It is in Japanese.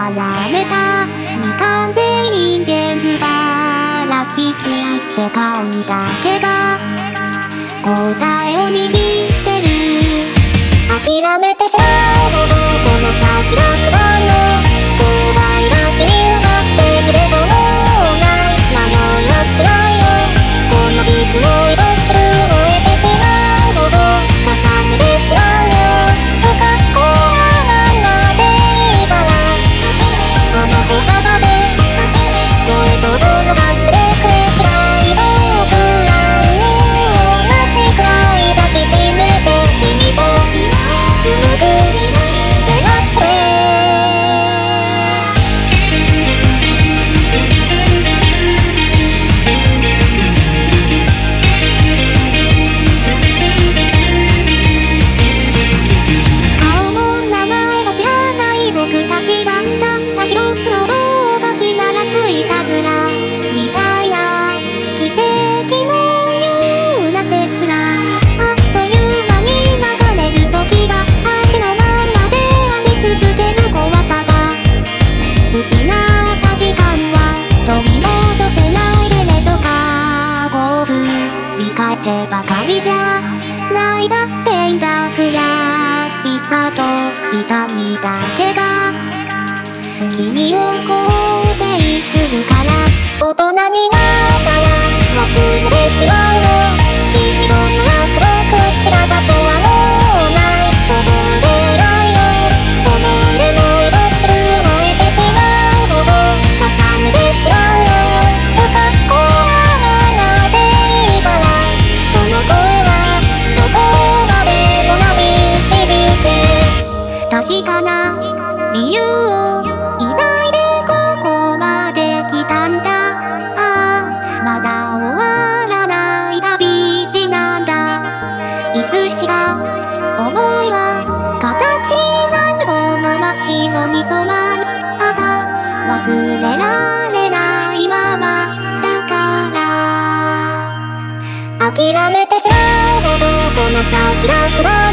あやめた未完成人間素晴らしき世界だけが答えを握ってる。諦めてしまうほどこの先たくさんの勾配が気にはなってるけどもうない迷いはしないよ。この傷の色知る燃えてしまうほど重ねてしまうよ。不格好なままでいいからその歩幅で声とどろがすれくれ嫌いの不安に同じくらい抱きしめて君と紡ぐ照らして顔も名前も知らない僕たちがたった一つの動画き鳴らすいたずらみたいな奇跡のような切なあっという間に流れる時がありのままであり続ける怖さが失った時間は取り戻せないでねとかこう振り返ってばかりじゃないだっていいんだ。悔しさと痛みだけが君を肯定するから大人になったら忘れてしまうの。君との約束をした場所はもうない覚えていないよ。思い出の色知る燃えてしまうほど重ねてしまうよ。不格好なままでいいからその声はどこまでも鳴り響け。確かな理由を抱いてここまで来たんだ。ああまだ終わらない旅路なんだ。いつしか思いは形になるこの真っ白に染まる朝忘れられないままだから諦めてしまうほどこの先が暗い